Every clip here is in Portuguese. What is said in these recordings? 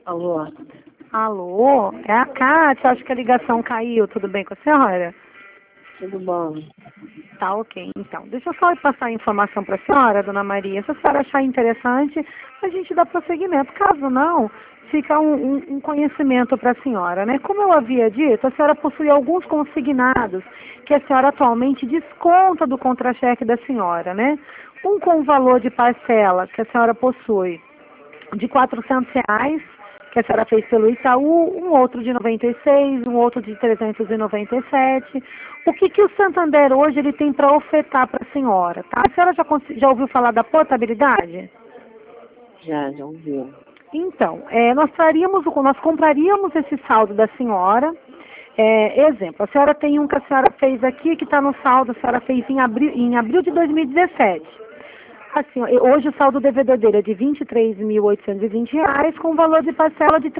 Alô? Alô? É a Kátia, acho que a ligação caiu. Tudo bem com a senhora? Tudo bom? Tá ok, então. Deixa eu só passar a informação para a senhora, dona Maria. Se a senhora achar interessante, a gente dá prosseguimento. Caso não, fica um conhecimento para a senhora, né? Como eu havia dito, a senhora possui alguns consignados que a senhora atualmente desconta do contra-cheque da senhora, né? Um com o valor de parcela que a senhora possui de R$ 400, que a senhora fez pelo Itaú, um outro de 96, um outro de 397. O que o Santander hoje ele tem para ofertar para a senhora, tá? A senhora já ouviu falar da portabilidade? Já ouvi. Então, nós compraríamos esse saldo da senhora. Exemplo, a senhora tem um que a senhora fez aqui, que está no saldo, a senhora fez em abril de 2017. Assim, hoje o saldo devedor dele é de R$ 23.820, com valor de parcela de R$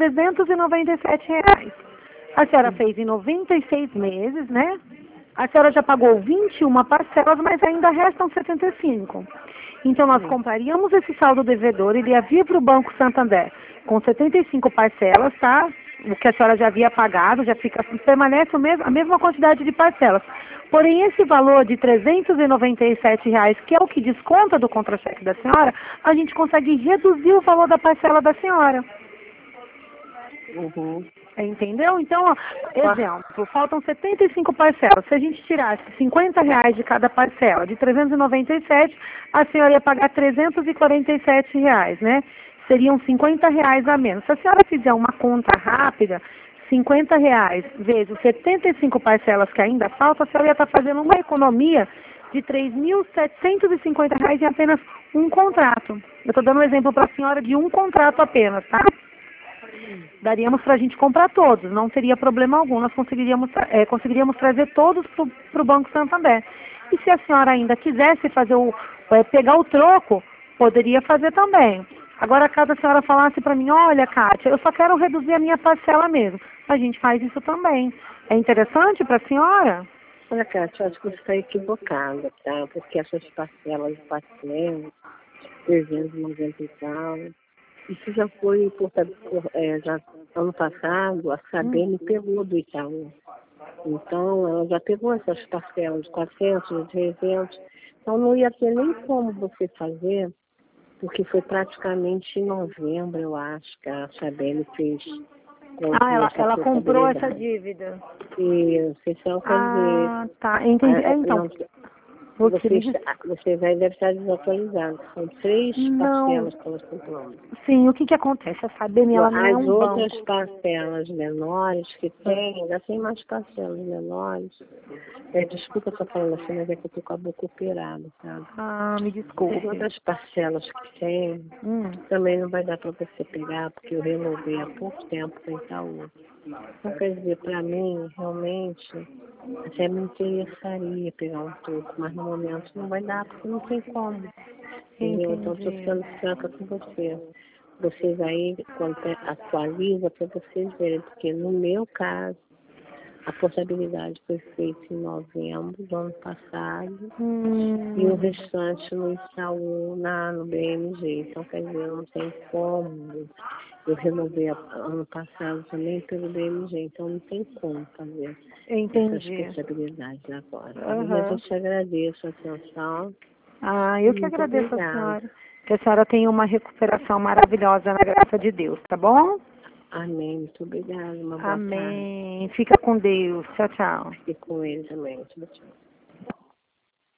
397. A senhora fez em 96 meses, né? A senhora já pagou 21 parcelas, mas ainda restam 75. Então, nós compraríamos esse saldo devedor, ele ia vir para o Banco Santander com 75 parcelas, tá? O que a senhora já havia pagado, permanece a mesma quantidade de parcelas. Porém, esse valor de R$ 397, que é o que desconta do contra-cheque da senhora, a gente consegue reduzir o valor da parcela da senhora. Uhum. Entendeu? Então, ó, exemplo, faltam 75 parcelas. Se a gente tirasse R$ 50 de cada parcela, de 397, a senhora ia pagar R$ 347, né? Seriam R$ 50 a menos. Se a senhora fizer uma conta rápida, R$ 50 vezes 75 parcelas que ainda faltam, a senhora ia estar fazendo uma economia de R$ 3.750 em apenas um contrato. Eu estou dando um exemplo para a senhora de um contrato apenas, tá? Daríamos para a gente comprar todos, não teria problema algum, nós conseguiríamos trazer todos para o Banco Santander. E se a senhora ainda quisesse pegar o troco, poderia fazer também. Agora, caso a senhora falasse para mim, olha, Kátia, eu só quero reduzir a minha parcela mesmo, a gente faz isso também. É interessante para a senhora? Olha, Cátia, eu acho que você está equivocada, tá? Porque essas parcelas de 400, 390 e tal, isso já foi, já ano passado, a Sabem pegou do Itaú. Então, ela já pegou essas parcelas de 400, de 300. Então, não ia ter nem como você fazer, porque foi praticamente em novembro, eu acho, que a Sabem fez. Ela comprou essa dívida. Isso, então quer dizer. Tá, entendi. Então, Você deve estar desatualizado. São 3 parcelas que elas comprou. Sim, o que acontece? A Sabem, ela não é um banco. As outras parcelas menores que tem, ainda tem mais parcelas menores. Desculpa estar falando assim, mas é que eu estou com a boca operada, sabe? Me desculpe. As outras parcelas que tem, também não vai dar para você pegar, porque eu renovei há pouco tempo com o Itaú. Então, quer dizer, para mim, realmente, até me interessaria pegar um troco, mas no momento não vai dar, porque não tem como. Entendeu? Então, estou ficando franca com você. Vocês aí atualizam para vocês verem, porque no meu caso, a portabilidade foi feita em novembro do ano passado e o restante no Itaú, no BMG. Então, quer dizer, não tem como. Eu renovei ano passado também pelo BMG, então não tem como fazer essas portabilidades agora. Mas eu te agradeço a atenção. Eu que agradeço a senhora. Que a senhora tenha uma recuperação maravilhosa na graça de Deus, tá bom? Amém. Muito obrigada. Uma boa tarde. Amém. Fica com Deus. Tchau, tchau. Fique com ele também. Tchau, tchau.